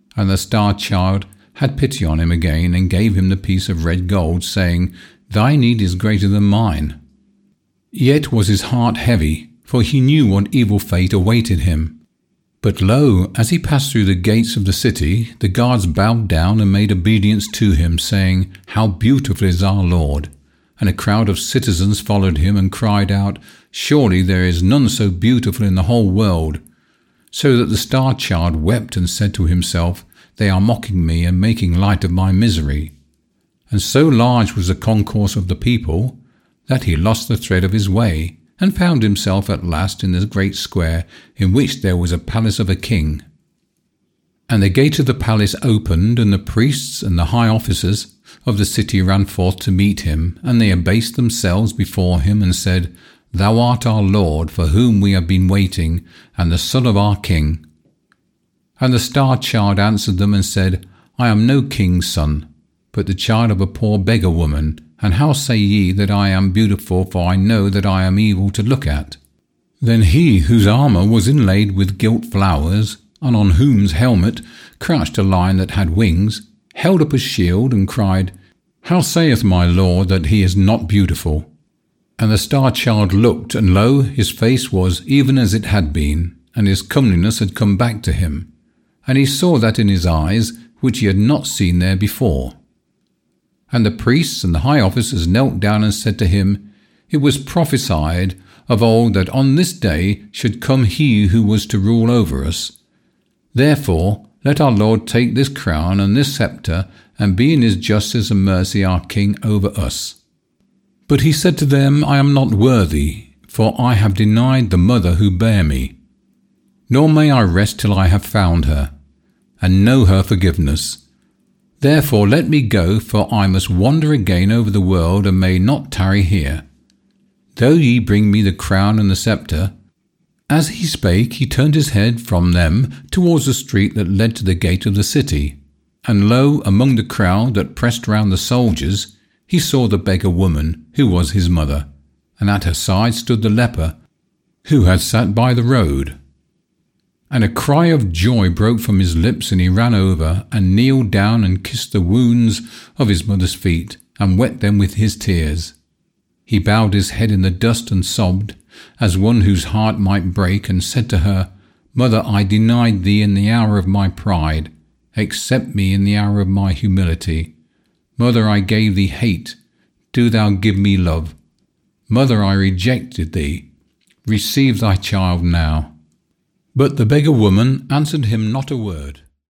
And the star-child had pity on him again, and gave him the piece of red gold, saying, Thy need is greater than mine. Yet was his heart heavy, for he knew what evil fate awaited him. But lo, as he passed through the gates of the city, the guards bowed down and made obedience to him, saying, How beautiful is our Lord! And a crowd of citizens followed him and cried out, Surely there is none so beautiful in the whole world. So that the star-child wept and said to himself, They are mocking me and making light of my misery. And so large was the concourse of the people, that he lost the thread of his way, and found himself at last in the great square, in which there was a palace of a king. And the gate of the palace opened, and the priests and the high officers of the city ran forth to meet him, and they abased themselves before him, and said, Thou art our Lord, for whom we have been waiting, and the son of our king. And the star-child answered them and said, I am no king's son, but the child of a poor beggar woman. And how say ye that I am beautiful, for I know that I am evil to look at? Then he, whose armour was inlaid with gilt flowers, and on whose helmet crouched a lion that had wings, held up a shield and cried, How saith my Lord that he is not beautiful? And the star-child looked, and lo, his face was even as it had been, and his comeliness had come back to him. And he saw that in his eyes, which he had not seen there before. And the priests and the high officers knelt down and said to him, It was prophesied of old that on this day should come he who was to rule over us. Therefore let our Lord take this crown and this sceptre, and be in his justice and mercy our king over us. But he said to them, I am not worthy, for I have denied the mother who bare me. Nor may I rest till I have found her, and know her forgiveness. Therefore let me go, for I must wander again over the world, and may not tarry here. Though ye bring me the crown and the sceptre. As he spake, he turned his head from them towards the street that led to the gate of the city. And lo, among the crowd that pressed round the soldiers, he saw the beggar woman, who was his mother, and at her side stood the leper, who had sat by the road. And a cry of joy broke from his lips, and he ran over, and kneeled down, and kissed the wounds of his mother's feet, and wet them with his tears. He bowed his head in the dust, and sobbed, as one whose heart might break, and said to her, Mother, I denied thee in the hour of my pride. Accept me in the hour of my humility. Mother, I gave thee hate. Do thou give me love. Mother, I rejected thee. Receive thy child now. But the beggar woman answered him not a word.